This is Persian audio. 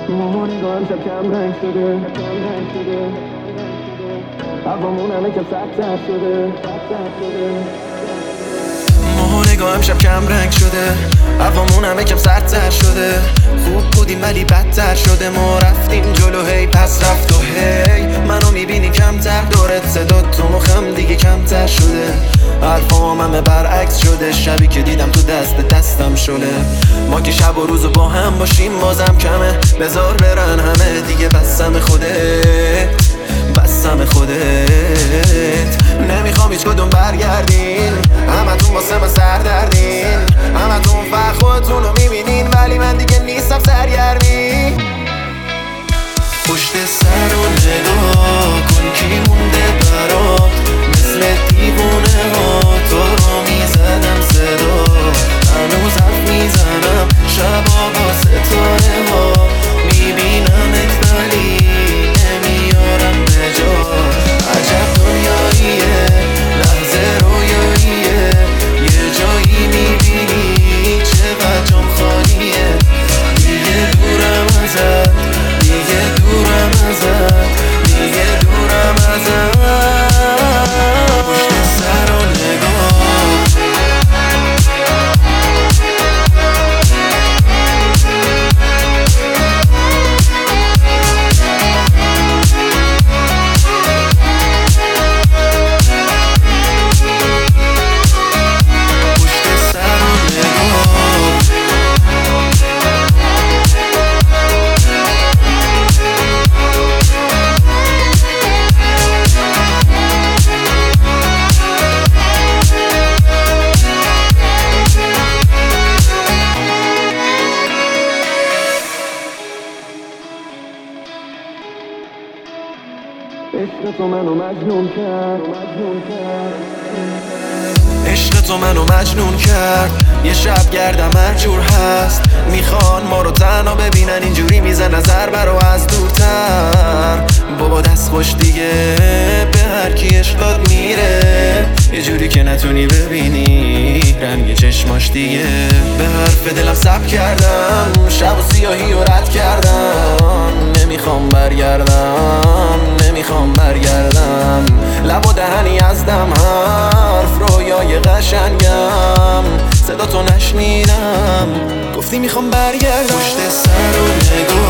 نگاه امشب کم رنگ شده هوامون همه که سردتر شده نگاه امشب کم رنگ شده هوامون همه کم سردتر شده خوب بودیم ولی بدتر شده ما رفتیم جلو هی پس رفت و هی منو میبینی کمتر دورت صدا تو مخم دیگه کمتر شده حرفام همه برعکس شده شبی که دیدم تو دستم شده ما که شب و روزو با هم باشیم بازم کمه بذار برن همه دیگه بسم خودت نمیخوام هیچ کدوم برگردین همتون واسه من سردردین همتون فقط خودتونو میبینین ولی من دیگه نیستم سرگرمی پشت سر و نگاه کن کی مونده برات مثل دیوونه ها تو رو میزدم صدا هنوز حرف میزنم شبا با ستاره ها میبینمت ولی نمیارم به جا عجب دنیاییه لحظه رویاییه یه جایی میبینی چقدر جام خالیه دیگه دورم ازت دیگه دورم ازت دیگه دورم ازت پشت سر و نگاه عشق تو منو مجنون کرد عشق تو منو مجنون کرد یه شب گردم هر جور هست میخوان ما رو تنها ببینن اینجوری میزن نظر برا از دورتر بابا دست خوش دیگه به هر کی عشقات میره یه جوری که نتونی ببینی رنگ چشماش دیگه به حرف دلم صبر کردم شب و سیاهی و رد کردم نمیخوام برگردم لب و دهنی از دم حرف رویای قشنگم صدا تو نشنیدم گفتی میخوام برگردم پشت سر و نگاه